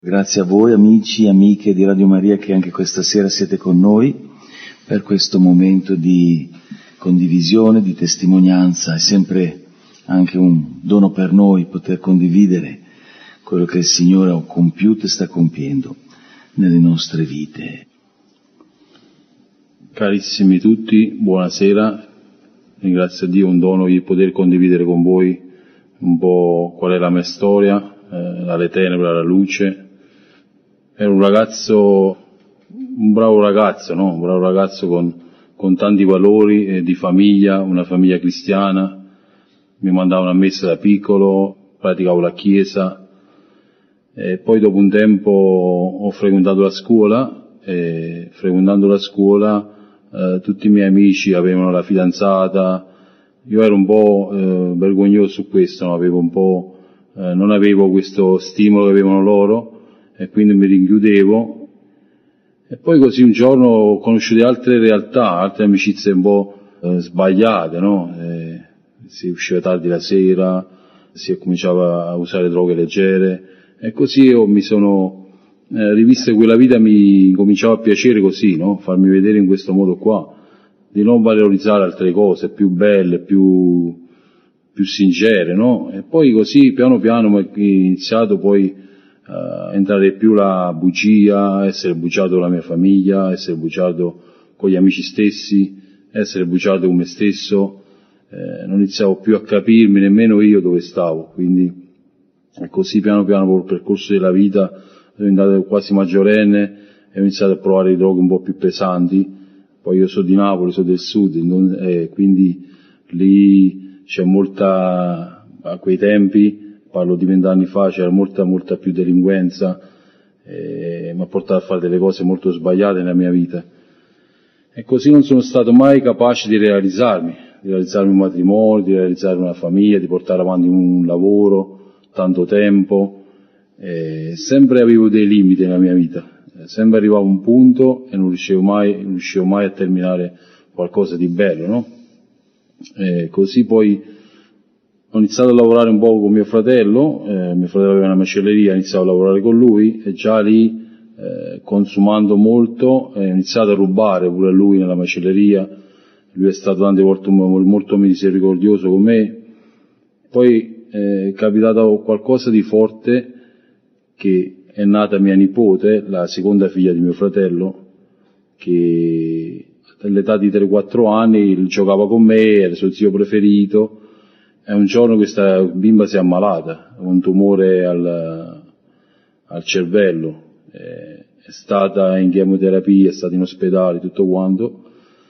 Grazie a voi amici e amiche di Radio Maria che anche questa sera siete con noi per questo momento di condivisione, di testimonianza. È sempre anche un dono per noi poter condividere quello che il Signore ha compiuto e sta compiendo nelle nostre vite. Carissimi tutti, buonasera. Ringrazio Dio, un dono di poter condividere con voi un po' qual è la mia storia, dalle tenebre alla luce. Ero un bravo ragazzo, no? Un bravo ragazzo con tanti valori di famiglia, una famiglia cristiana. Mi mandavano a messa da piccolo, praticavo la chiesa. E poi dopo un tempo ho frequentato la scuola e frequentando la scuola tutti i miei amici avevano la fidanzata. Io ero un po' vergognoso su questo, no? Non avevo questo stimolo che avevano loro e quindi mi rinchiudevo. E poi così un giorno ho conosciuto altre realtà, altre amicizie un po' sbagliate, no? Si usciva tardi la sera, si cominciava a usare droghe leggere e così io mi sono rivisto quella vita, mi cominciava a piacere così, no? Farmi vedere in questo modo qua, di non valorizzare altre cose più belle, più sincere, no? E poi così piano piano ho iniziato poi a entrare più la bugia, essere bugiardo con la mia famiglia, essere bugiardo con gli amici stessi, essere bugiardo con me stesso, non iniziavo più a capirmi nemmeno io dove stavo, quindi così piano piano col percorso della vita sono diventato quasi maggiorenne e ho iniziato a provare droghe un po' più pesanti. Poi io sono di Napoli, sono del sud, quindi lì c'è molta, a quei tempi, parlo di 20 anni fa, c'era molta più delinquenza, mi ha portato a fare delle cose molto sbagliate nella mia vita. E così non sono stato mai capace di realizzarmi un matrimonio, di realizzare una famiglia, di portare avanti un lavoro, tanto tempo. Sempre avevo dei limiti nella mia vita, sempre arrivavo a un punto e non riuscivo mai a terminare qualcosa di bello, no? Così poi ho iniziato a lavorare un po' con mio fratello aveva una macelleria, ho iniziato a lavorare con lui e già lì, consumando molto, ho iniziato a rubare pure lui nella macelleria. Lui è stato tante volte molto misericordioso con me. Poi è capitato qualcosa di forte, che è nata mia nipote, la seconda figlia di mio fratello, che all'età di 3-4 anni giocava con me, era il suo zio preferito. E un giorno questa bimba si è ammalata, un tumore al cervello, è stata in chemioterapia, è stata in ospedale, tutto quanto.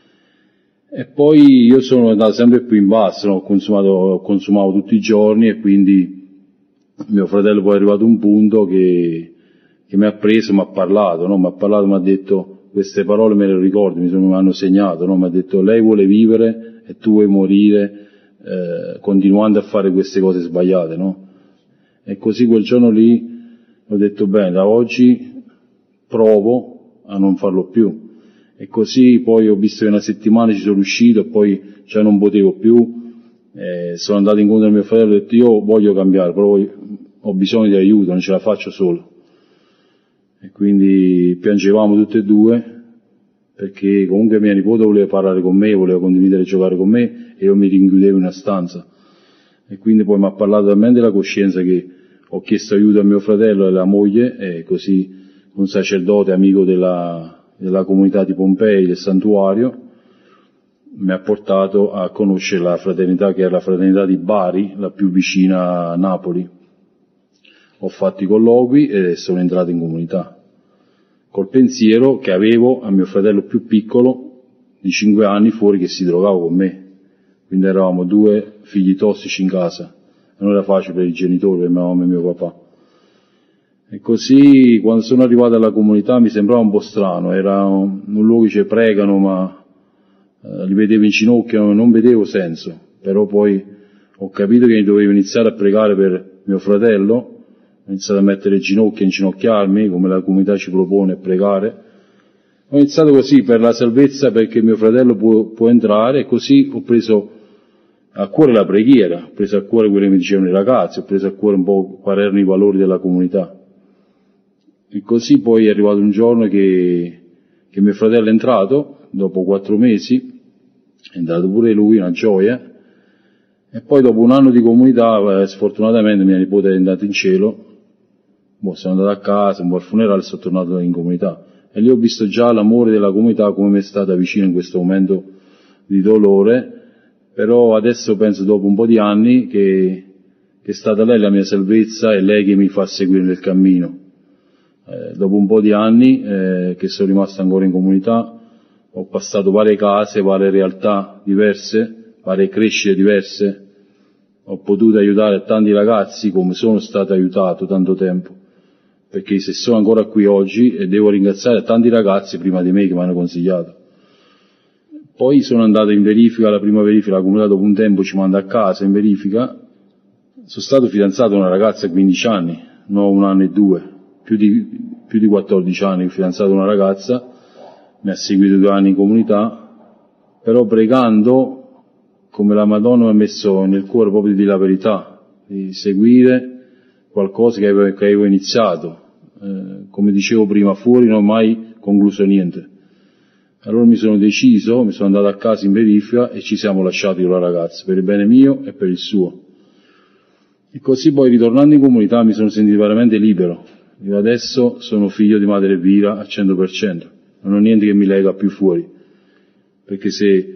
E poi io sono andato sempre più in basso, no? Consumavo tutti i giorni e quindi mio fratello poi è arrivato a un punto che mi ha preso, mi ha parlato, no? Mi ha detto, queste parole me le ricordo, mi hanno segnato, no? Mi ha detto, lei vuole vivere e tu vuoi morire continuando a fare queste cose sbagliate, no? E così quel giorno lì ho detto, bene, da oggi provo a non farlo più. E così poi ho visto che una settimana ci sono riuscito e poi già non potevo più, sono andato incontro a mio fratello e ho detto, io voglio cambiare, però ho bisogno di aiuto, non ce la faccio solo. E quindi piangevamo tutti e due, perché comunque mia nipote voleva parlare con me, voleva condividere e giocare con me e io mi rinchiudevo in una stanza. E quindi poi mi ha parlato talmente della coscienza che ho chiesto aiuto a mio fratello e alla moglie, e così un sacerdote amico della comunità di Pompei, del santuario, mi ha portato a conoscere la fraternità, che è la fraternità di Bari, la più vicina a Napoli. Ho fatto i colloqui e sono entrato in comunità, col pensiero che avevo a mio fratello più piccolo di 5 anni fuori che si drogava con me, quindi eravamo 2 figli tossici in casa, e non era facile per i genitori, per mia mamma e mio papà. E così quando sono arrivato alla comunità mi sembrava un po' strano, era un luogo che ci pregano, ma li vedevo in ginocchio, non vedevo senso, però poi ho capito che dovevo iniziare a pregare per mio fratello, ho iniziato a mettere le ginocchia, inginocchiarmi, come la comunità ci propone, a pregare. Ho iniziato così per la salvezza, perché mio fratello può entrare, e così ho preso a cuore la preghiera, ho preso a cuore quello che mi dicevano i ragazzi, ho preso a cuore un po' quali erano i valori della comunità. E così poi è arrivato un giorno che mio fratello è entrato, dopo 4 mesi, è entrato pure lui, una gioia, e poi dopo un anno di comunità, sfortunatamente mia nipote è andata in cielo, sono andato a casa, un po' al funerale e sono tornato in comunità. E lì ho visto già l'amore della comunità come mi è stata vicino in questo momento di dolore, però adesso penso dopo un po' di anni che è stata lei la mia salvezza e lei che mi fa seguire nel cammino. Dopo un po' di anni che sono rimasto ancora in comunità, ho passato varie case, varie realtà diverse, varie crescite diverse, ho potuto aiutare tanti ragazzi come sono stato aiutato tanto tempo, perché se sono ancora qui oggi e devo ringraziare tanti ragazzi prima di me che mi hanno consigliato. Poi sono andato in verifica, la prima verifica, la comunità dopo un tempo ci manda a casa in verifica, sono stato fidanzato con una ragazza a 15 anni, non 1 anno e 2, più di 14 anni fidanzato con una ragazza, mi ha seguito 2 anni in comunità, però pregando, come la Madonna mi ha messo nel cuore proprio di dire la verità, di seguire qualcosa che avevo iniziato, come dicevo prima, fuori non ho mai concluso niente. Allora mi sono deciso, mi sono andato a casa in verifica e ci siamo lasciati con la ragazza, per il bene mio e per il suo. E così poi ritornando in comunità mi sono sentito veramente libero. Io adesso sono figlio di Madre Elvira al 100%, non ho niente che mi lega più fuori, perché se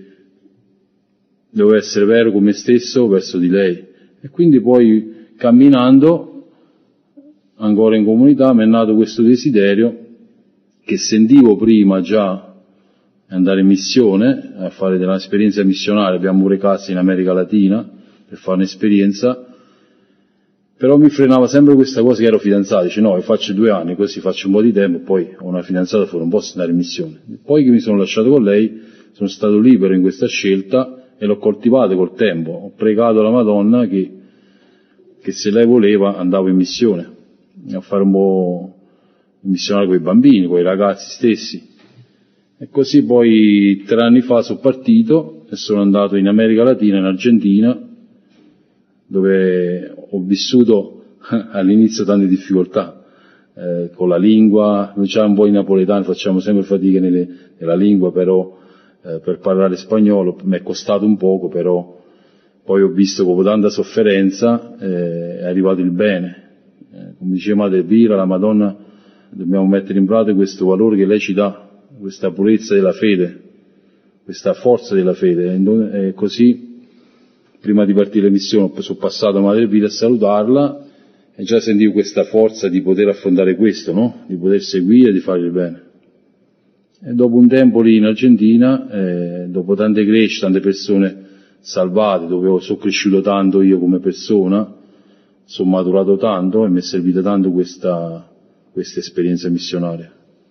devo essere vero con me stesso verso di lei. E quindi poi camminando ancora in comunità mi è nato questo desiderio che sentivo prima già andare in missione, a fare dell'esperienza missionaria, abbiamo pure case in America Latina per fare un'esperienza, però mi frenava sempre questa cosa che ero fidanzato, dice no, io faccio 2 anni, così faccio un po' di tempo, poi ho una fidanzata fuori, non posso andare in missione. Poi che mi sono lasciato con lei, sono stato libero in questa scelta e l'ho coltivato col tempo, ho pregato la Madonna che se lei voleva andavo in missione, a fare un po' il missionario con i bambini, con i ragazzi stessi. E così poi 3 anni fa sono partito e sono andato in America Latina, in Argentina, dove ho vissuto all'inizio tante difficoltà con la lingua, noi siamo un po' i napoletani, facciamo sempre fatica nella lingua, però per parlare spagnolo mi è costato un poco, però poi ho visto che dopo tanta sofferenza è arrivato il bene. Come diceva Madre Elvira, la Madonna, dobbiamo mettere in pratica questo valore che lei ci dà, questa purezza della fede, questa forza della fede, e così prima di partire in missione sono passato a Madre Elvira a salutarla e già sentivo questa forza di poter affrontare questo, no? Di poter seguire e di fare il bene. E dopo un tempo lì in Argentina, dopo tante crescite, tante persone salvate, dove sono cresciuto tanto io come persona, sono maturato tanto e mi è servita tanto questa esperienza missionaria.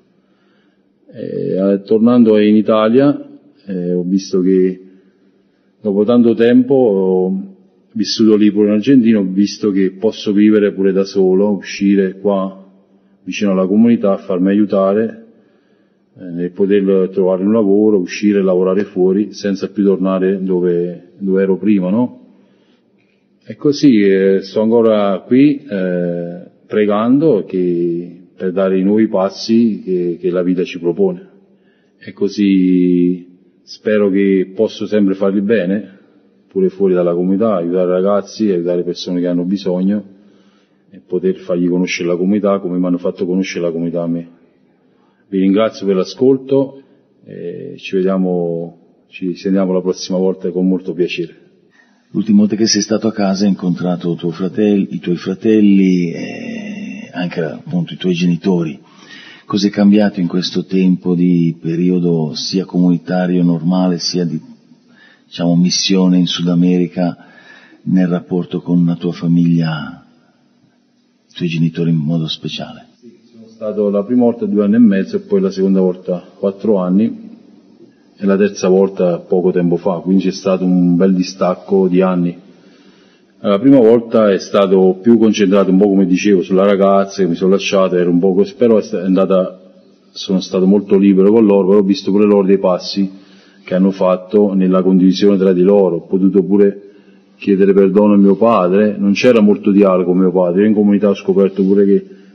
Tornando in Italia, ho visto che dopo tanto tempo ho vissuto lì pure in Argentina, ho visto che posso vivere pure da solo, uscire qua vicino alla comunità, farmi aiutare, nel poter trovare un lavoro, uscire e lavorare fuori senza più tornare dove ero prima, no? E così sto ancora qui pregando per dare i nuovi passi che la vita ci propone. E così spero che posso sempre fare il bene, pure fuori dalla comunità, aiutare ragazzi, aiutare persone che hanno bisogno e poter fargli conoscere la comunità come mi hanno fatto conoscere la comunità a me. Vi ringrazio per l'ascolto e ci sentiamo la prossima volta con molto piacere. L'ultima volta che sei stato a casa hai incontrato i tuoi fratelli e anche appunto i tuoi genitori. Cos'è cambiato in questo tempo di periodo sia comunitario normale sia di missione in Sud America nel rapporto con la tua famiglia, i tuoi genitori in modo speciale? Sono stato la prima volta 2 anni e mezzo e poi la seconda volta 4 anni e la terza volta poco tempo fa, quindi c'è stato un bel distacco di anni. La prima volta è stato più concentrato, un po' come dicevo, sulla ragazza che mi sono lasciato, ero un po' così, però sono stato molto libero con loro, però ho visto pure loro dei passi che hanno fatto nella condivisione tra di loro, ho potuto pure chiedere perdono a mio padre, non c'era molto dialogo con mio padre, io in comunità ho scoperto pure che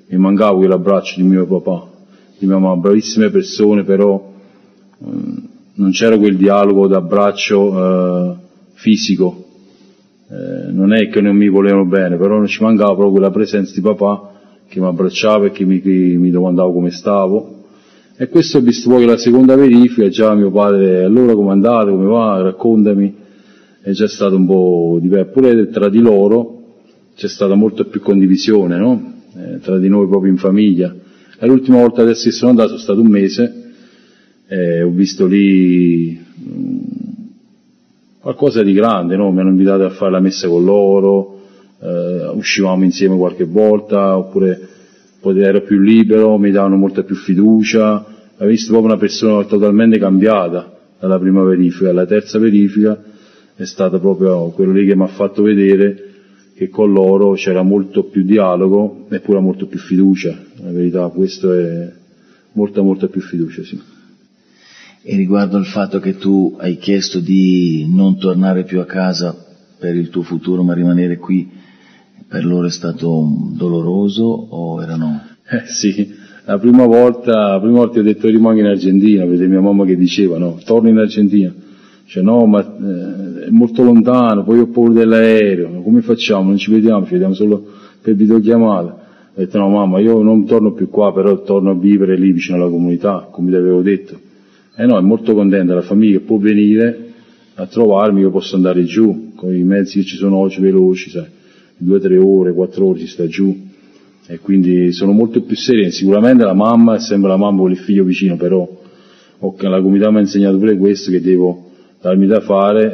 mi mancava quell'abbraccio di mio papà, di mia mamma, bravissime persone, però non c'era quel dialogo d'abbraccio fisico, non è che non mi volevano bene, però non ci mancava proprio quella presenza di papà che mi abbracciava e che mi domandava come stavo. E questo ho visto poi la seconda verifica, già mio padre, allora come andate, come va, raccontami, è già stato un po' diverso, pure tra di loro c'è stata molta più condivisione, no? Tra di noi proprio in famiglia. E l'ultima volta adesso che sono andato, è stato un mese, ho visto lì qualcosa di grande, no? Mi hanno invitato a fare la messa con loro, uscivamo insieme qualche volta, oppure ero più libero, mi davano molta più fiducia, ho visto proprio una persona totalmente cambiata dalla prima verifica. La terza verifica è stata proprio quello lì che mi ha fatto vedere che con loro c'era molto più dialogo e pure molto più fiducia, la verità, questo è molta più fiducia, sì. E riguardo al fatto che tu hai chiesto di non tornare più a casa per il tuo futuro ma rimanere qui, per loro è stato doloroso o erano? Sì, la prima volta ho detto rimango in Argentina, vede mia mamma che diceva no, torno in Argentina, cioè no, ma è molto lontano, poi ho paura dell'aereo, come facciamo? Non ci vediamo solo per videochiamata. Ho detto no mamma, io non torno più qua, però torno a vivere lì vicino alla comunità, come ti avevo detto. No, è molto contenta la famiglia che può venire a trovarmi, io posso andare giù, con i mezzi che ci sono oggi veloci, sai, 2, 3 ore, 4 ore si sta giù, e quindi sono molto più sereni. Sicuramente la mamma è sempre la mamma con il figlio vicino, però la comunità mi ha insegnato pure questo, che devo darmi da fare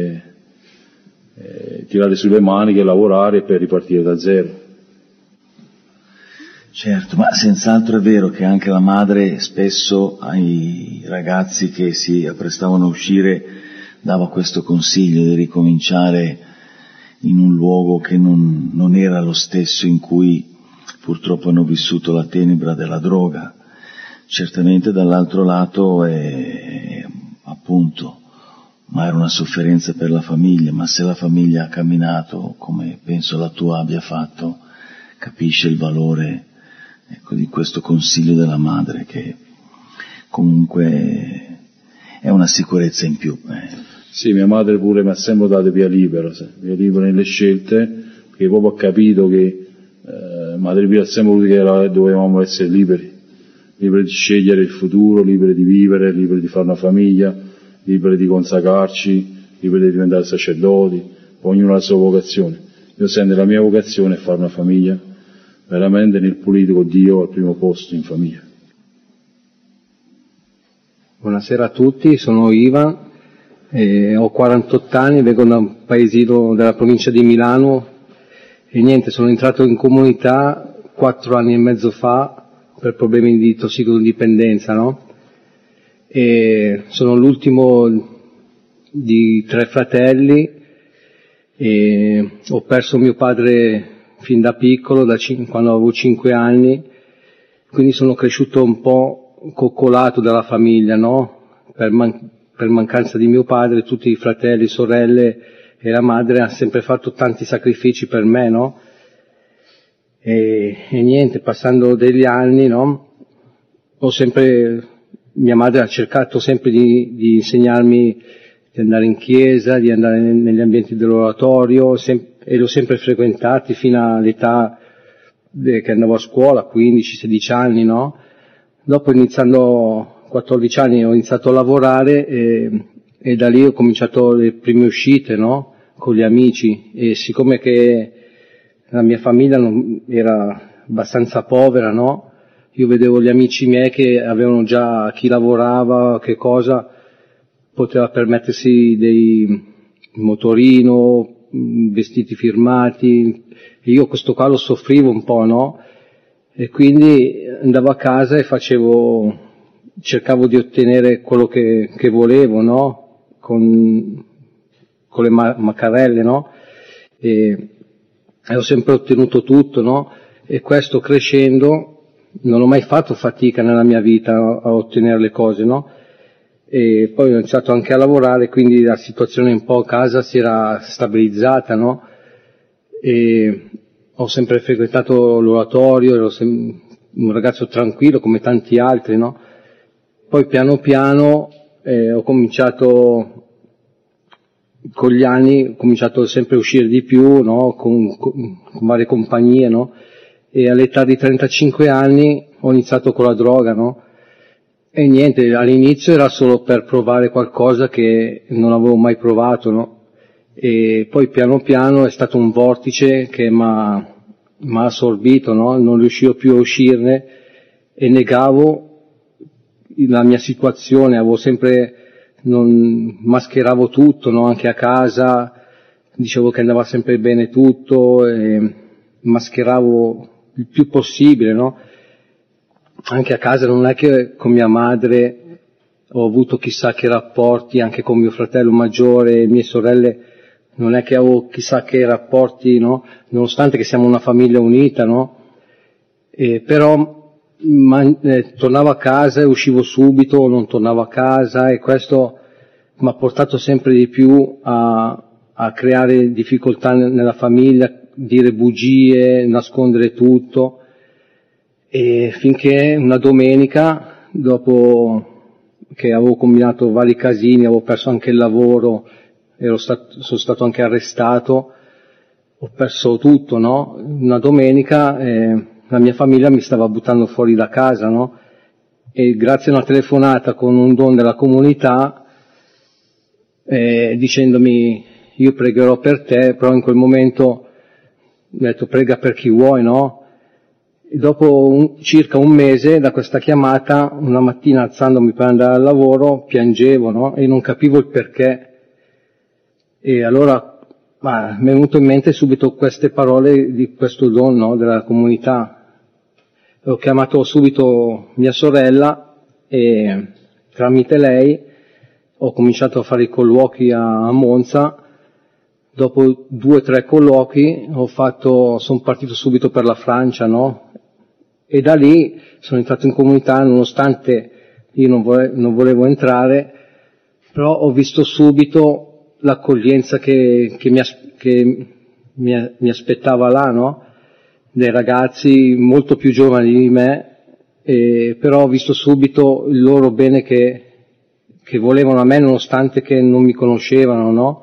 e tirare sulle maniche, lavorare per ripartire da zero. Certo, ma senz'altro è vero che anche la madre spesso ai ragazzi che si apprestavano a uscire dava questo consiglio di ricominciare in un luogo che non era lo stesso in cui purtroppo hanno vissuto la tenebra della droga. Certamente dall'altro lato appunto, ma era una sofferenza per la famiglia, ma se la famiglia ha camminato come penso la tua abbia fatto, capisce il valore, ecco, di questo consiglio della madre, che comunque è una sicurezza in più. Sì, mia madre pure mi ha sempre dato via libera nelle scelte, perché proprio ho capito che Madre Pia ha sempre voluto che dovevamo essere liberi di scegliere il futuro, liberi di vivere, liberi di fare una famiglia, liberi di consacrarci, liberi di diventare sacerdoti, ognuno ha la sua vocazione. Io sento la mia vocazione è fare una famiglia, veramente nel politico Dio al primo posto in famiglia. Buonasera a tutti, sono Ivan, ho 48 anni, vengo da un paesino della provincia di Milano e niente, sono entrato in comunità 4 anni e mezzo fa per problemi di tossicodipendenza, no? E sono l'ultimo di 3 fratelli e ho perso mio padre fin da piccolo, quando avevo 5 anni, quindi sono cresciuto un po' coccolato dalla famiglia, no? Per mancanza di mio padre, tutti i fratelli, sorelle e la madre hanno sempre fatto tanti sacrifici per me, no? E niente, passando degli anni, no? Mia madre ha cercato sempre di insegnarmi di andare in chiesa, di andare negli ambienti dell'oratorio, e l'ho sempre frequentati fino all'età che andavo a scuola, 15-16 anni, no? Dopo, iniziando 14 anni, ho iniziato a lavorare e da lì ho cominciato le prime uscite, no? Con gli amici, e siccome che la mia famiglia era abbastanza povera, no? Io vedevo gli amici miei che avevano già chi lavorava, che cosa poteva permettersi dei motorino, vestiti firmati, e io questo qua lo soffrivo un po', no? E quindi andavo a casa e cercavo di ottenere quello che volevo, no? Con le maccarelle, no? E ho sempre ottenuto tutto, no? E questo crescendo non ho mai fatto fatica nella mia vita a ottenere le cose, no? E poi ho iniziato anche a lavorare, quindi la situazione un po' a casa si era stabilizzata, no? E ho sempre frequentato l'oratorio, ero un ragazzo tranquillo come tanti altri, no? Poi piano piano ho cominciato, con gli anni, ho cominciato sempre a uscire di più, no? Con varie compagnie, no? E all'età di 35 anni ho iniziato con la droga, no? E niente, all'inizio era solo per provare qualcosa che non avevo mai provato, no? E poi piano piano è stato un vortice che m'ha assorbito, no? Non riuscivo più a uscirne e negavo la mia situazione, avevo sempre, mascheravo tutto, no? Anche a casa dicevo che andava sempre bene tutto, e mascheravo il più possibile, no? Anche a casa non è che con mia madre ho avuto chissà che rapporti, anche con mio fratello maggiore e mie sorelle non è che avevo chissà che rapporti, no? Nonostante che siamo una famiglia unita, no? Però tornavo a casa e uscivo subito, o non tornavo a casa, e questo mi ha portato sempre di più a creare difficoltà nella famiglia, dire bugie, nascondere tutto, e finché una domenica, dopo che avevo combinato vari casini, avevo perso anche il lavoro, sono stato anche arrestato, ho perso tutto, no? Una domenica la mia famiglia mi stava buttando fuori da casa, no? E grazie a una telefonata con un don della comunità, dicendomi io pregherò per te, però in quel momento ho detto prega per chi vuoi, no? E dopo circa un mese da questa chiamata, una mattina alzandomi per andare al lavoro, piangevo, no? E non capivo il perché. E allora mi è venuto in mente subito queste parole di questo don, no? Della comunità. Ho chiamato subito mia sorella e tramite lei ho cominciato a fare i colloqui a Monza. Dopo 2 o 3 colloqui sono partito subito per la Francia, no? E da lì sono entrato in comunità, nonostante io non volevo entrare, però ho visto subito l'accoglienza che mi aspettava là, no? Dei ragazzi molto più giovani di me, però ho visto subito il loro bene che volevano a me, nonostante che non mi conoscevano, no?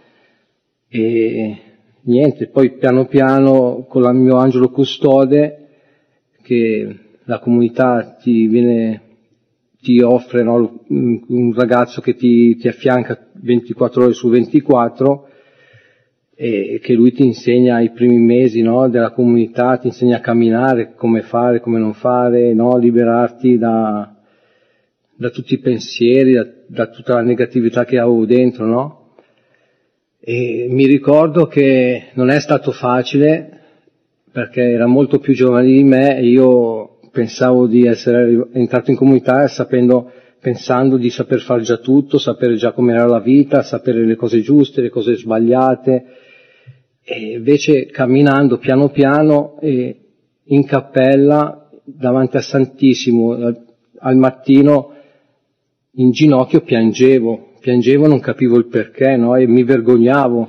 E niente, poi piano piano con il mio angelo custode, che la comunità ti offre, no? Un ragazzo che ti affianca 24 ore su 24, e che lui ti insegna i primi mesi, no? Della comunità, ti insegna a camminare, come fare, come non fare, no? Liberarti da tutti i pensieri, da tutta la negatività che avevo dentro, no? E mi ricordo che non è stato facile, perché era molto più giovane di me e io pensavo di essere entrato in comunità pensando di saper fare già tutto, sapere già com'era la vita, sapere le cose giuste, le cose sbagliate, e invece camminando piano piano in cappella davanti al Santissimo al mattino in ginocchio piangevo, non capivo il perché, no? E mi vergognavo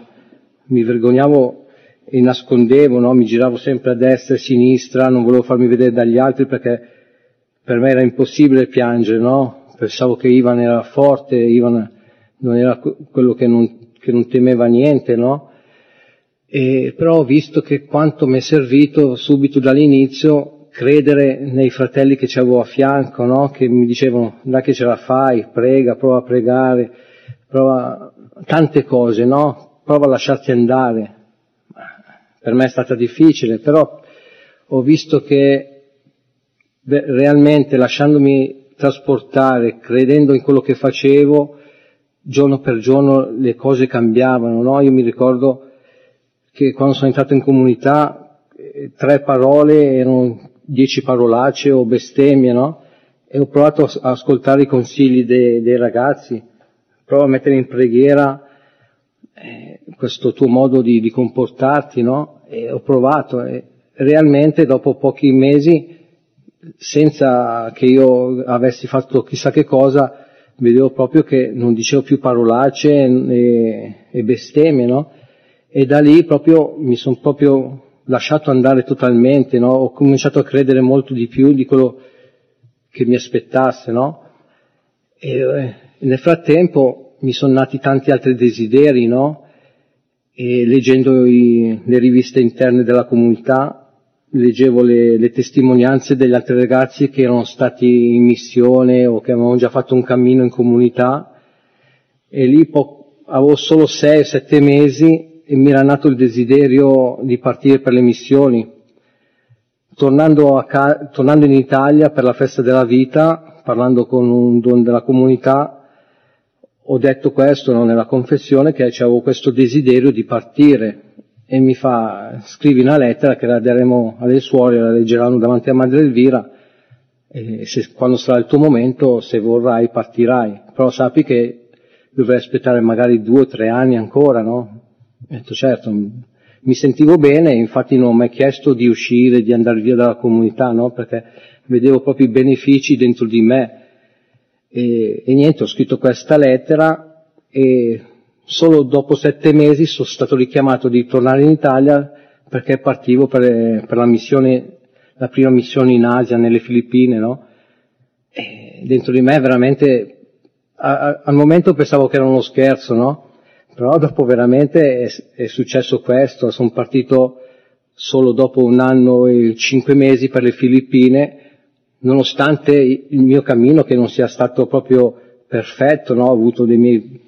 e nascondevo, no? Mi giravo sempre a destra e a sinistra, non volevo farmi vedere dagli altri perché per me era impossibile piangere, no? Pensavo che Ivan era forte, Ivan non era quello che non temeva niente, no? Però ho visto che quanto mi è servito subito dall'inizio credere nei fratelli che ci avevo a fianco, no? Che mi dicevano dai che ce la fai, prega, prova a pregare, prova tante cose, no? Prova a lasciarti andare. Per me è stata difficile, però ho visto che realmente lasciandomi trasportare, credendo in quello che facevo, giorno per giorno le cose cambiavano, no? Io mi ricordo che quando sono entrato in comunità 3 parole erano 10 parolacce o bestemmie, no? E ho provato a ascoltare i consigli dei ragazzi, provo a mettere in preghiera questo tuo modo di comportarti, no? E ho provato, e realmente dopo pochi mesi, senza che io avessi fatto chissà che cosa, vedevo proprio che non dicevo più parolacce e bestemmie, no? E da lì proprio mi sono proprio lasciato andare totalmente, no? Ho cominciato a credere molto di più di quello che mi aspettasse, no? E nel frattempo mi sono nati tanti altri desideri, no? E leggendo le riviste interne della comunità, leggevo le testimonianze degli altri ragazzi che erano stati in missione o che avevano già fatto un cammino in comunità, e lì avevo solo 6-7 mesi e mi era nato il desiderio di partire per le missioni. Tornando in Italia per la festa della vita, parlando con un don della comunità, ho detto questo, no, nella confessione, che avevo questo desiderio di partire, e mi fa: scrivi una lettera che la daremo alle suore, la leggeranno davanti a Madre Elvira, e quando sarà il tuo momento, se vorrai, partirai, però sappi che dovrei aspettare magari 2 o 3 anni ancora, no? Ho detto certo, mi sentivo bene, infatti non ho mai chiesto di uscire, di andare via dalla comunità, no? Perché vedevo proprio i benefici dentro di me. E niente, ho scritto questa lettera e solo dopo 7 mesi sono stato richiamato di tornare in Italia, perché partivo per la missione, la prima missione in Asia, nelle Filippine, no? E dentro di me veramente, al momento pensavo che era uno scherzo, no? Però dopo veramente è successo questo. Sono partito solo dopo 1 anno e 5 mesi per le Filippine, nonostante il mio cammino che non sia stato proprio perfetto, no? Ho avuto dei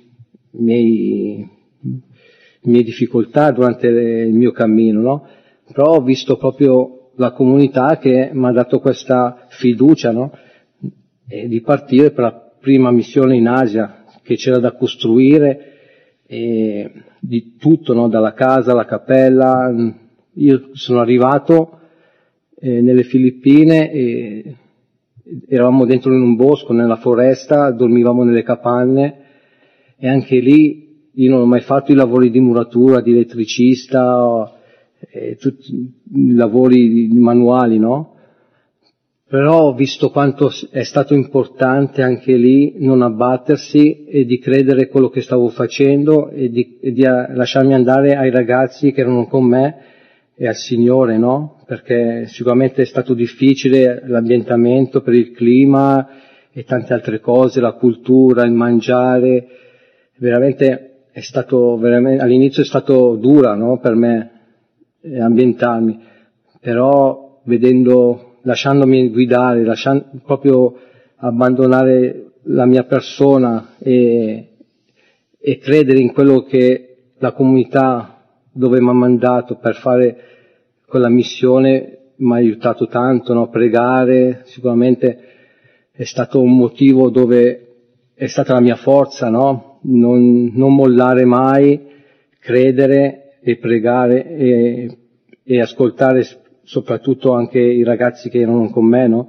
miei difficoltà durante il mio cammino, no? Però ho visto proprio la comunità che mi ha dato questa fiducia, no? E di partire per la prima missione in Asia, che c'era da costruire, e di tutto, no? Dalla casa alla cappella. Io sono arrivato nelle Filippine e eravamo dentro in un bosco, nella foresta, dormivamo nelle capanne, e anche lì io non ho mai fatto i lavori di muratura, di elettricista, tutti i lavori manuali, no? Però ho visto quanto è stato importante anche lì non abbattersi e di credere quello che stavo facendo e di lasciarmi andare ai ragazzi che erano con me e al Signore, no? Perché sicuramente è stato difficile l'ambientamento per il clima e tante altre cose, la cultura, il mangiare, veramente all'inizio è stato dura, no? Per me ambientarmi, però lasciandomi guidare, proprio abbandonare la mia persona e credere in quello che la comunità dove mi ha mandato per fare quella missione mi ha aiutato tanto, no? Pregare sicuramente è stato un motivo dove è stata la mia forza, no? Non mollare mai, credere e pregare e ascoltare soprattutto anche i ragazzi che erano con me, no?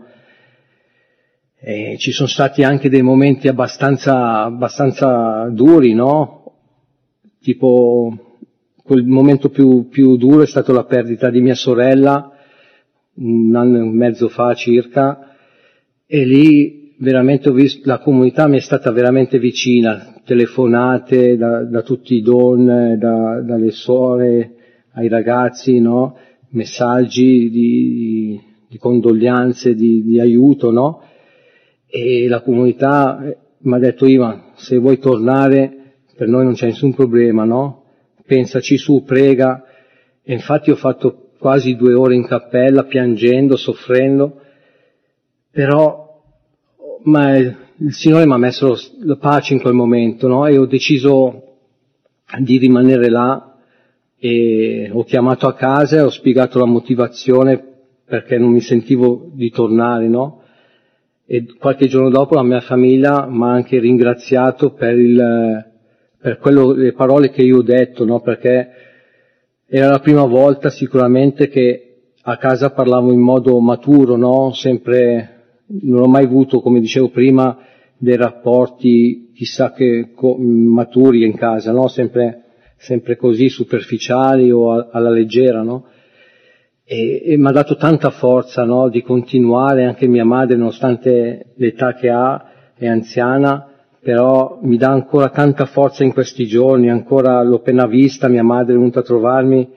E ci sono stati anche dei momenti abbastanza duri, no? Tipo, quel momento più duro è stato la perdita di mia sorella, 1 anno e mezzo fa circa, e lì veramente ho visto, la comunità mi è stata veramente vicina, telefonate da tutti i don, dalle suore ai ragazzi, no? Messaggi di condoglianze, di aiuto, no? E la comunità mi ha detto: Ivan, se vuoi tornare per noi non c'è nessun problema, no? Pensaci su, prega. E infatti ho fatto quasi 2 ore in cappella, piangendo, soffrendo, però il Signore mi ha messo la pace in quel momento, no? E ho deciso di rimanere là, e ho chiamato a casa e ho spiegato la motivazione perché non mi sentivo di tornare, no? E qualche giorno dopo la mia famiglia mi ha anche ringraziato per le parole che io ho detto, no? Perché era la prima volta sicuramente che a casa parlavo in modo maturo, no? Non ho mai avuto, come dicevo prima, dei rapporti chissà che maturi in casa, no? Sempre così superficiali o alla leggera, no? E mi ha dato tanta forza, no? Di continuare. Anche mia madre, nonostante l'età che ha, è anziana, però mi dà ancora tanta forza in questi giorni. Ancora l'ho appena vista, mia madre è venuta a trovarmi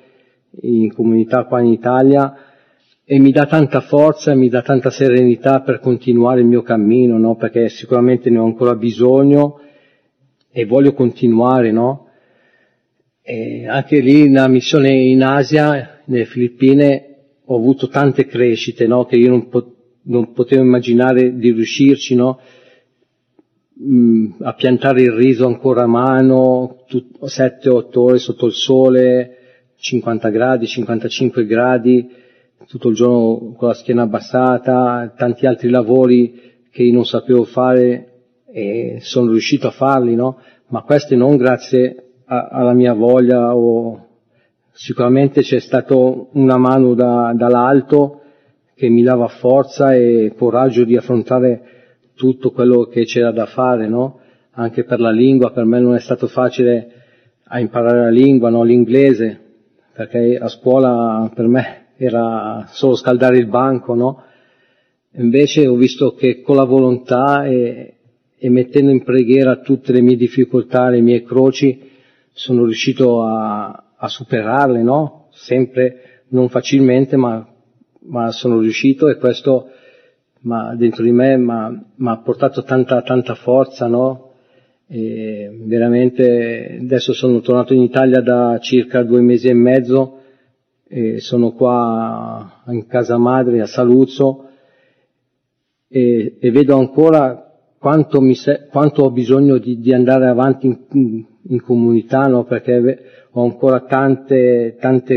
in comunità qua in Italia, e mi dà tanta forza, mi dà tanta serenità per continuare il mio cammino, no? Perché sicuramente ne ho ancora bisogno e voglio continuare, no? E anche lì nella missione in Asia, nelle Filippine, ho avuto tante crescite, no? Che io non potevo immaginare di riuscirci, no? A piantare il riso ancora a mano, 7-8 ore sotto il sole, 50 gradi, 55 gradi, tutto il giorno con la schiena abbassata, tanti altri lavori che io non sapevo fare e sono riuscito a farli, no? Ma questi non grazie alla mia voglia, o sicuramente c'è stato una mano dall'alto che mi dava forza e coraggio di affrontare tutto quello che c'era da fare, no? Anche per la lingua, per me non è stato facile a imparare la lingua, no? L'inglese, perché a scuola per me era solo scaldare il banco, no? Invece ho visto che con la volontà e mettendo in preghiera tutte le mie difficoltà, le mie croci, sono riuscito a superarle, no? Sempre non facilmente, ma sono riuscito, e questo dentro di me mi ha portato tanta forza, no? E veramente adesso sono tornato in Italia da circa 2 mesi e mezzo e sono qua in casa madre a Saluzzo e vedo ancora quanto ho bisogno di andare avanti in comunità, no? Perché ho ancora tante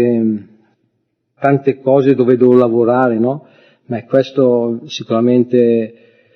cose dove devo lavorare, no? Ma questo sicuramente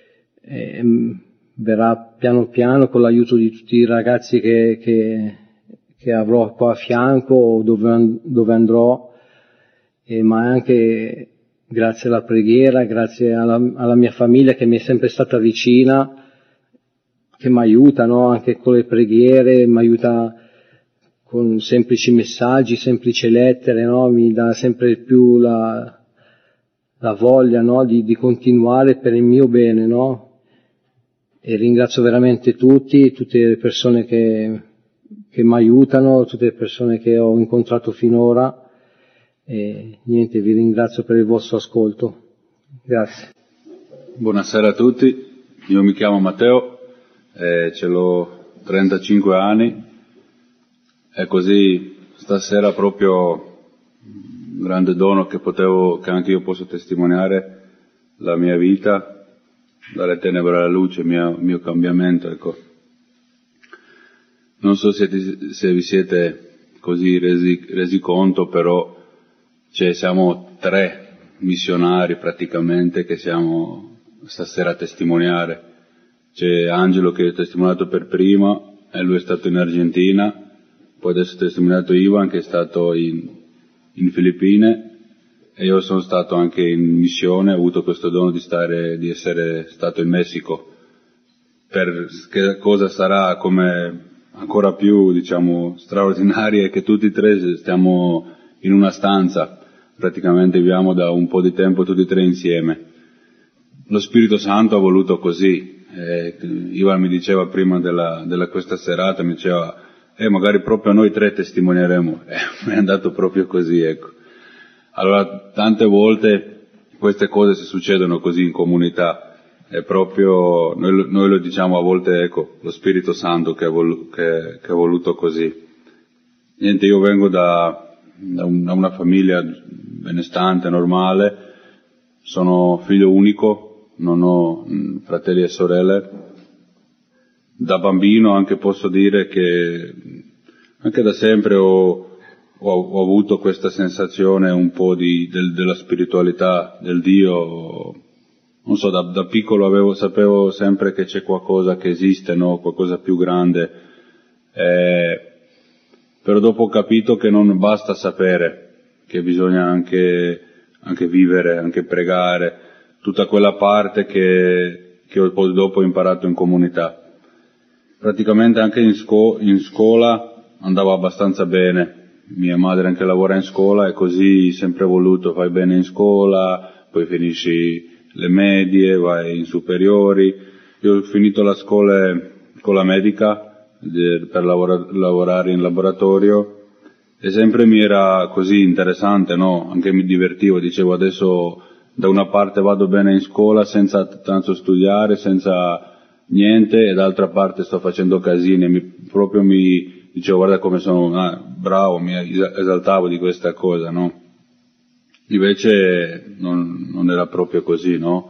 verrà piano piano con l'aiuto di tutti i ragazzi che avrò qua a fianco, dove andrò, ma anche grazie alla preghiera, grazie alla mia famiglia che mi è sempre stata vicina, che mi aiuta, no? Anche con le preghiere, mi aiuta con semplici messaggi, semplici lettere, no? Mi dà sempre più la voglia, no? Di continuare per il mio bene, no? E ringrazio veramente tutte le persone che mi aiutano, tutte le persone che ho incontrato finora, e niente, vi ringrazio per il vostro ascolto. Grazie. Buonasera a tutti, io mi chiamo Matteo, ce l'ho 35 anni, e così stasera proprio un grande dono che anche io posso testimoniare la mia vita, dalle tenebre alla luce, il mio cambiamento, ecco. Non so se vi siete così resi conto, però siamo 3 missionari praticamente che siamo stasera a testimoniare. C'è Angelo che è testimoniato per prima, e lui è stato in Argentina, poi adesso è testimoniato Ivan che è stato in Filippine, e io sono stato anche in missione, ho avuto questo dono di essere stato in Messico. Per che cosa sarà come ancora più, diciamo, straordinaria è che tutti e 3 stiamo in una stanza, praticamente viviamo da un po' di tempo tutti e 3 insieme. Lo Spirito Santo ha voluto così. Ivan mi diceva prima della questa serata, mi diceva, magari proprio noi 3 testimonieremo. È andato proprio così, ecco. Allora, tante volte queste cose si succedono così in comunità, è proprio, noi lo diciamo a volte, ecco, lo Spirito Santo che ha voluto così. Niente, io vengo da una famiglia benestante, normale, sono figlio unico, non ho fratelli e sorelle. Da bambino anche posso dire che anche da sempre ho avuto questa sensazione un po' della spiritualità, del Dio. Non so, da piccolo sapevo sempre che c'è qualcosa che esiste, no? Qualcosa più grande. Però dopo ho capito che non basta sapere, che bisogna anche vivere, anche pregare, tutta quella parte che poi dopo ho imparato in comunità. Praticamente anche in scuola andavo abbastanza bene. Mia madre anche lavora in scuola, e così sempre voluto, fai bene in scuola, poi finisci le medie, vai in superiori. Io ho finito la scuola medica per lavorare in laboratorio, e sempre mi era così interessante, no? Anche mi divertivo, dicevo adesso da una parte vado bene in scuola senza tanto studiare, senza niente, e d'altra parte sto facendo casini, proprio mi dicevo guarda come sono bravo, mi esaltavo di questa cosa, no? Invece non era proprio così, no?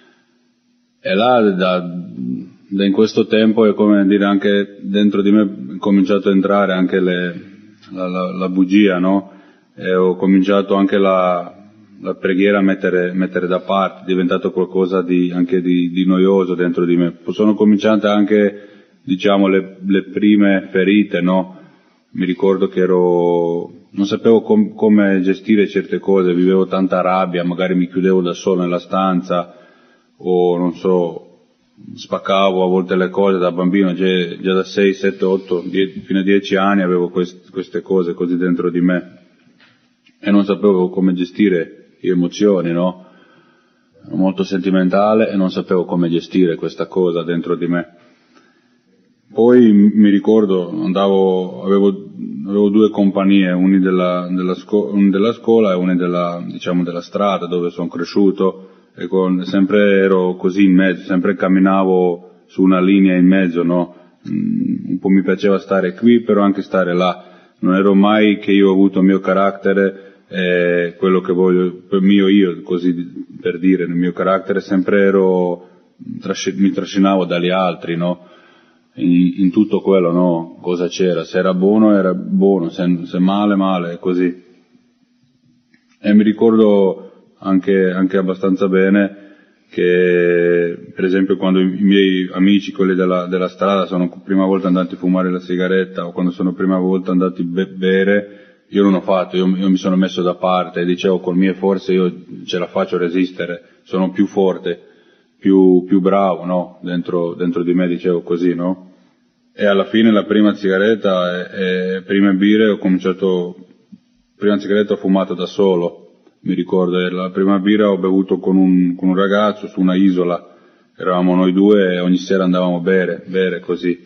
E là da in questo tempo è come dire anche dentro di me è cominciato a entrare anche la bugia, no? E ho cominciato anche la preghiera a mettere da parte, è diventato qualcosa anche di noioso dentro di me. Sono cominciate anche, diciamo, le prime ferite, no? Mi ricordo che non sapevo come gestire certe cose, vivevo tanta rabbia, magari mi chiudevo da solo nella stanza, o non so, spaccavo a volte le cose da bambino, già da 6, 7, 8, fino a 10 anni avevo queste cose così dentro di me e non sapevo come gestire le emozioni, no? Ero molto sentimentale e non sapevo come gestire questa cosa dentro di me. Poi mi ricordo, avevo 2 compagnie, uno della scuola e uno della strada dove sono cresciuto, e sempre ero così in mezzo, sempre camminavo su una linea in mezzo, no? Un po' mi piaceva stare qui, però anche stare là. Non ero mai che io ho avuto il mio carattere, quello che voglio, io, così per dire, nel mio carattere sempre mi trascinavo dagli altri, no? In tutto quello, no? Cosa c'era? Se era buono, se male, così. E mi ricordo anche abbastanza bene che, per esempio, quando i miei amici, quelli della strada, sono prima volta andati a fumare la sigaretta, o quando sono prima volta andati a bere, io non ho fatto, io mi sono messo da parte e dicevo con mie forze io ce la faccio resistere, sono più forte, più bravo, no? Dentro di me dicevo così, no? E alla fine la prima sigaretta e prime birre prima sigaretta ho fumato da solo, mi ricordo, la prima birra ho bevuto con un ragazzo su una isola, eravamo noi 2 e ogni sera andavamo a bere così.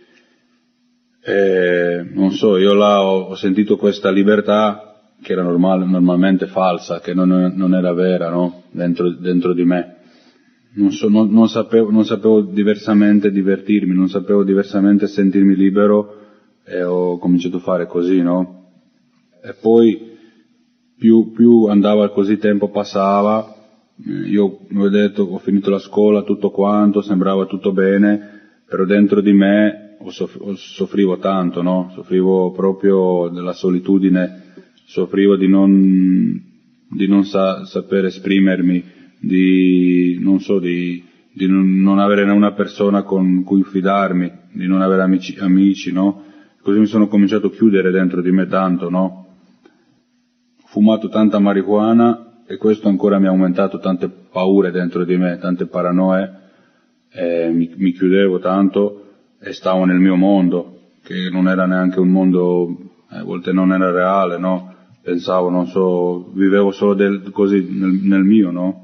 E non so, io là ho sentito questa libertà che era normalmente falsa, che non era vera, no? Dentro di me. Non sapevo diversamente divertirmi, non sapevo diversamente sentirmi libero e ho cominciato a fare così, no? E poi più andava così, tempo passava, io ho detto, ho finito la scuola, tutto quanto, sembrava tutto bene, però dentro di me soffrivo tanto, no? Soffrivo proprio della solitudine, soffrivo di non sapere esprimermi, di non avere una persona con cui fidarmi, di non avere amici, no? Così mi sono cominciato a chiudere dentro di me tanto, no? Ho fumato tanta marijuana e questo ancora mi ha aumentato tante paure dentro di me, tante paranoie, e mi chiudevo tanto e stavo nel mio mondo, che non era neanche un mondo, a volte non era reale, no? Pensavo, non so, vivevo solo così nel mio, no?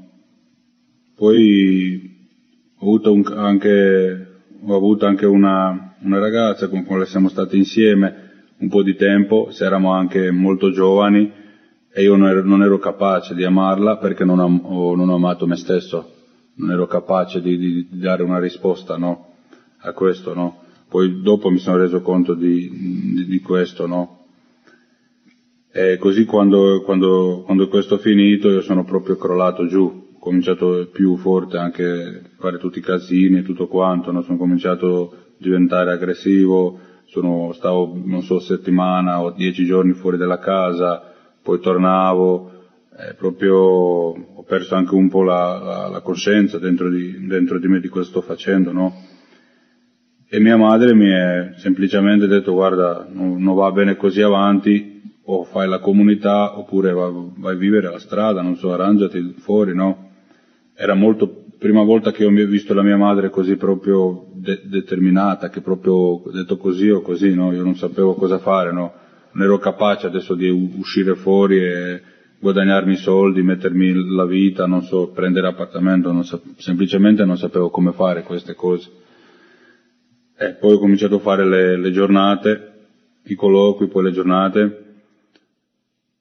Poi ho avuto anche una ragazza con cui siamo stati insieme un po' di tempo, eravamo anche molto giovani e io non ero capace di amarla perché non ho amato me stesso, non ero capace di dare una risposta, no? A questo, no? Poi dopo mi sono reso conto di questo, no? E così quando questo è finito io sono proprio crollato giù, ho cominciato più forte anche a fare tutti i casini e tutto quanto, no? Sono cominciato a diventare aggressivo, stavo, non so, settimana o 10 giorni fuori dalla casa, poi tornavo, proprio ho perso anche un po' la coscienza dentro di me di cosa sto facendo, no? E mia madre mi ha semplicemente detto guarda, non va bene così avanti, o fai la comunità oppure vai a vivere alla strada, non so, arrangiati fuori, no? Era prima volta che ho visto la mia madre così proprio determinata, che proprio ho detto così o così, no? Io non sapevo cosa fare, no? Non ero capace adesso di uscire fuori e guadagnarmi i soldi, mettermi la vita, non so, prendere appartamento, semplicemente non sapevo come fare queste cose. E poi ho cominciato a fare le giornate, i colloqui, poi le giornate,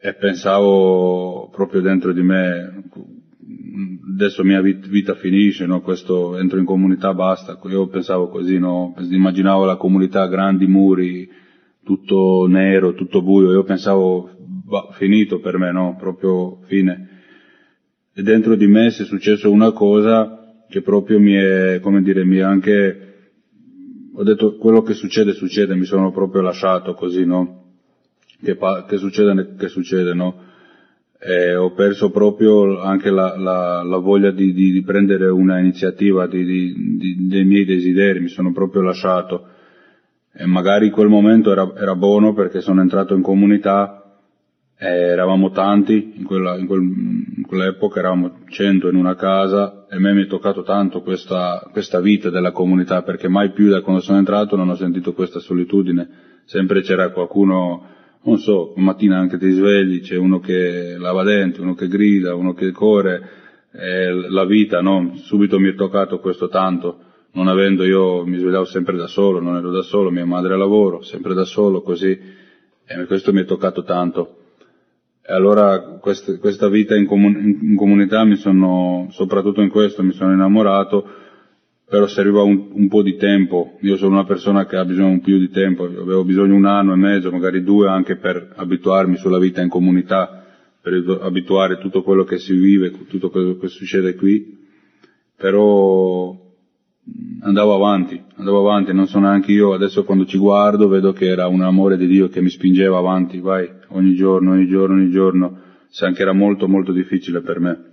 e pensavo proprio dentro di me, adesso mia vita finisce, no? Questo, entro in comunità, basta. Io pensavo così, no? Immaginavo la comunità, grandi muri, tutto nero, tutto buio, io pensavo, finito per me, no? Proprio fine. E dentro di me si è successo una cosa che proprio mi è anche, ho detto, quello che succede, mi sono proprio lasciato così, no? Che succede, no? E ho perso proprio anche la voglia di prendere una iniziativa dei miei desideri, mi sono proprio lasciato. E magari quel momento era buono perché sono entrato in comunità, e eravamo tanti, in quell'epoca eravamo 100 in una casa, e a me mi è toccato tanto questa vita della comunità, perché mai più da quando sono entrato non ho sentito questa solitudine, sempre c'era qualcuno, non so, mattina anche ti svegli, c'è uno che lava denti, uno che grida, uno che corre, la vita, no? Subito mi è toccato questo tanto. Non avendo, io mi svegliavo sempre da solo, non ero da solo, mia madre a lavoro, sempre da solo, così, e questo mi è toccato tanto. E allora questa vita in comunità soprattutto in questo, mi sono innamorato, però serviva un po' di tempo. Io sono una persona che ha bisogno più di tempo, avevo bisogno 1 anno e mezzo, magari 2, anche per abituarmi sulla vita in comunità, per abituare tutto quello che si vive, tutto quello che succede qui, però andavo avanti, non so neanche io, adesso quando ci guardo vedo che era un amore di Dio che mi spingeva avanti, vai, ogni giorno, se anche era molto molto difficile per me.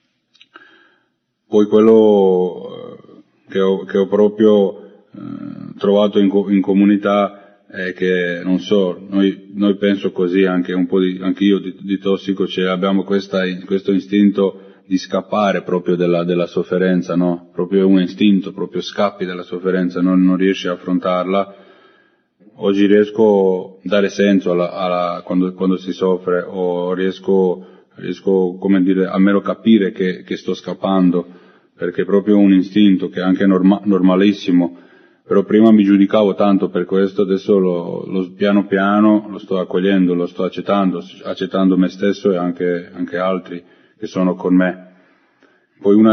Poi quello che ho proprio trovato in comunità è che, non so, noi penso così, anche un po' anche io di tossico, abbiamo questo istinto di scappare proprio della sofferenza, no? Proprio un istinto, proprio scappi dalla sofferenza, non riesci a affrontarla. Oggi riesco a dare senso quando si soffre, o riesco, come dire, almeno capire che sto scappando, perché è proprio un istinto che è anche normalissimo, però prima mi giudicavo tanto per questo, adesso piano piano lo sto accogliendo, lo sto accettando me stesso e anche altri che sono con me. Poi una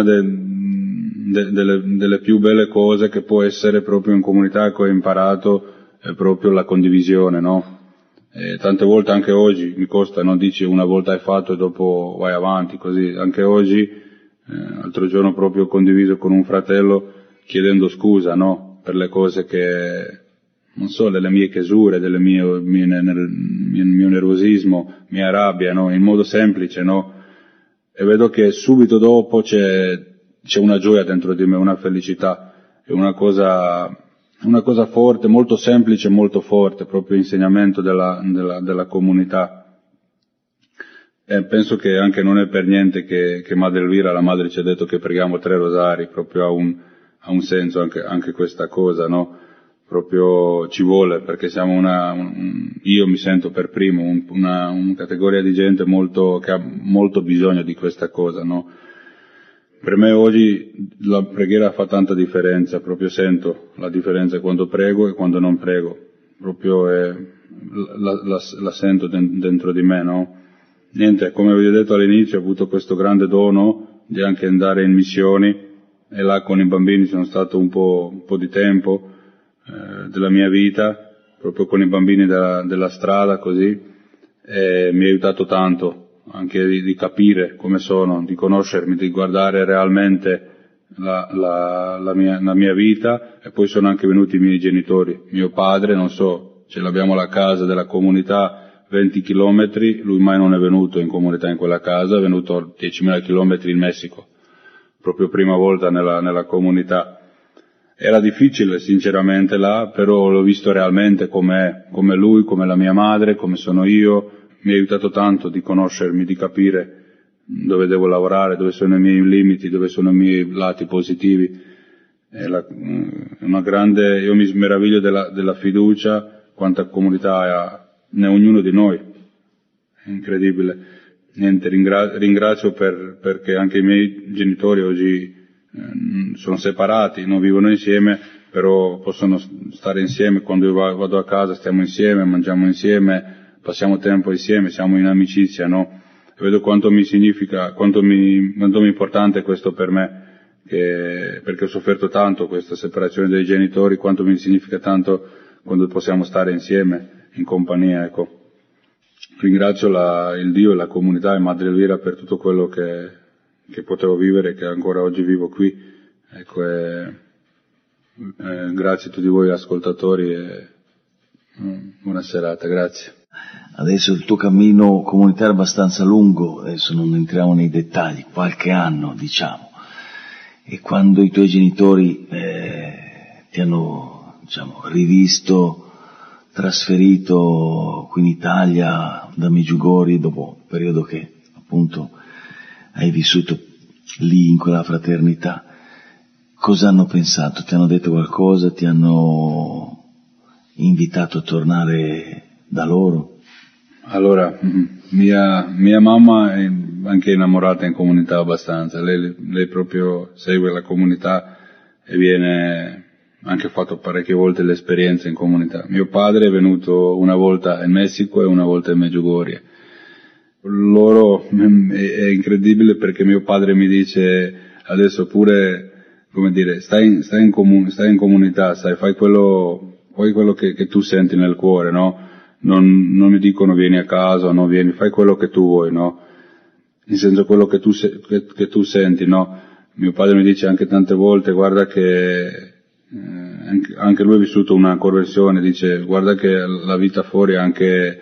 delle più belle cose che può essere proprio in comunità che ho imparato è proprio la condivisione, no? E tante volte anche oggi mi costa, no? Dici una volta hai fatto e dopo vai avanti, così. Anche oggi, l'altro giorno proprio ho condiviso con un fratello chiedendo scusa, no? Per le cose che, non so, delle mie chiesure, del mio nervosismo, mia rabbia, no? In modo semplice, no? E vedo che subito dopo c'è una gioia dentro di me, una felicità, è una cosa forte, molto semplice, molto forte, proprio insegnamento della comunità. E penso che anche non è per niente che Madre Elvira, la madre, ci ha detto che preghiamo 3 rosari, proprio ha un senso anche questa cosa, no? Proprio ci vuole, perché siamo io mi sento per primo una categoria di gente che ha molto bisogno di questa cosa, no? Per me oggi la preghiera fa tanta differenza, proprio sento la differenza quando prego e quando non prego, proprio la sento dentro di me, no? Niente, come vi ho detto all'inizio, ho avuto questo grande dono di anche andare in missioni, e là con i bambini sono stato un po' di tempo della mia vita, proprio con i bambini della strada, così, e mi ha aiutato tanto anche di capire come sono, di conoscermi, di guardare realmente la mia vita. E poi sono anche venuti i miei genitori, mio padre, non so, l'abbiamo la casa della comunità 20 chilometri, lui mai non è venuto in comunità in quella casa, è venuto a 10.000 chilometri in Messico, proprio prima volta nella comunità. Era difficile sinceramente là, però l'ho visto realmente come lui, come la mia madre, come sono io. Mi ha aiutato tanto di conoscermi, di capire dove devo lavorare, dove sono i miei limiti, dove sono i miei lati positivi. Io mi meraviglio della fiducia, quanta comunità ne ha ognuno di noi. È incredibile. Niente, ringrazio perché anche i miei genitori oggi sono separati, non vivono insieme, però possono stare insieme. Quando io vado a casa stiamo insieme, mangiamo insieme, passiamo tempo insieme, siamo in amicizia, no? Vedo quanto mi significa, quanto è importante questo per me, perché ho sofferto tanto questa separazione dei genitori, quanto mi significa tanto quando possiamo stare insieme, in compagnia, ecco. Ringrazio il Dio e la comunità e Madre Elvira per tutto quello che potevo vivere e che ancora oggi vivo qui, ecco, grazie a tutti voi ascoltatori e buona serata, grazie. Adesso il tuo cammino comunitario è abbastanza lungo, adesso non entriamo nei dettagli, qualche anno diciamo, e quando i tuoi genitori ti hanno, diciamo, rivisto, trasferito qui in Italia da Medjugorje dopo il periodo che appunto hai vissuto lì in quella fraternità, cosa hanno pensato? Ti hanno detto qualcosa? Ti hanno invitato a tornare da loro? Allora, mia mamma è anche innamorata in comunità abbastanza, lei proprio segue la comunità e viene, anche fatto parecchie volte l'esperienza in comunità. Mio padre è venuto una volta in Messico e una volta in Medjugorje. Loro, è incredibile perché mio padre mi dice adesso pure, come dire, stai in comunità, fai quello che tu senti nel cuore, no? Non mi dicono vieni a casa, no, fai quello che tu vuoi, no? Nel senso quello che tu senti, no? Mio padre mi dice anche tante volte, guarda che anche lui ha vissuto una conversione, dice guarda che la vita fuori anche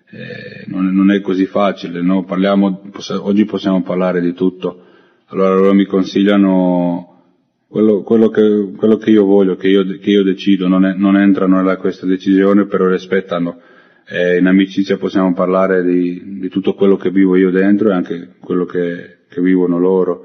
non è così facile, no? Oggi possiamo parlare di tutto. Allora loro mi consigliano quello che io voglio, che io decido, non entrano nella questa decisione, però rispettano. In amicizia possiamo parlare di tutto quello che vivo io dentro e anche quello che vivono loro.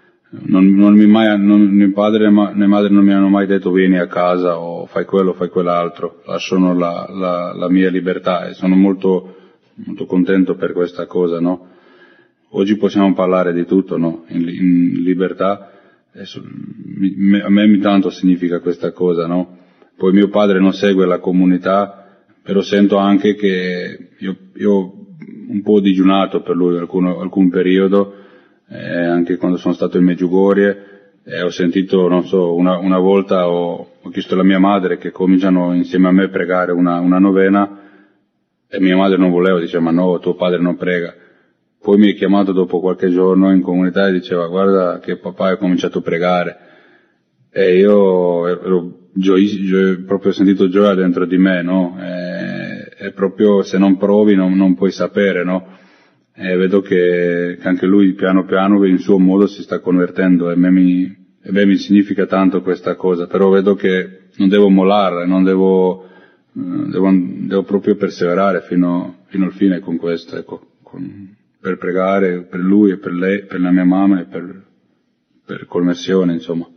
Né padre né madre non mi hanno mai detto vieni a casa o fai quello o fai quell'altro, lasciano la mia libertà e sono molto, molto contento per questa cosa, no? Oggi possiamo parlare di tutto, no? In libertà, a me tanto significa questa cosa, no? Poi mio padre non segue la comunità, però sento anche che io un po' digiunato per lui alcun periodo, anche quando sono stato in Medjugorje, ho sentito, non so, una volta ho chiesto alla mia madre che cominciano insieme a me a pregare una novena e mia madre non voleva, diceva ma no, tuo padre non prega. Poi mi ha chiamato dopo qualche giorno in comunità e diceva guarda che papà ha cominciato a pregare e io ero proprio ho sentito gioia dentro di me, no? È proprio se non provi non puoi sapere, no? E vedo che anche lui piano piano in suo modo si sta convertendo e a me mi significa tanto questa cosa, però vedo che non devo mollare, devo proprio perseverare fino al fine con questo, ecco, per pregare per lui e per lei, per la mia mamma e per conversione, insomma.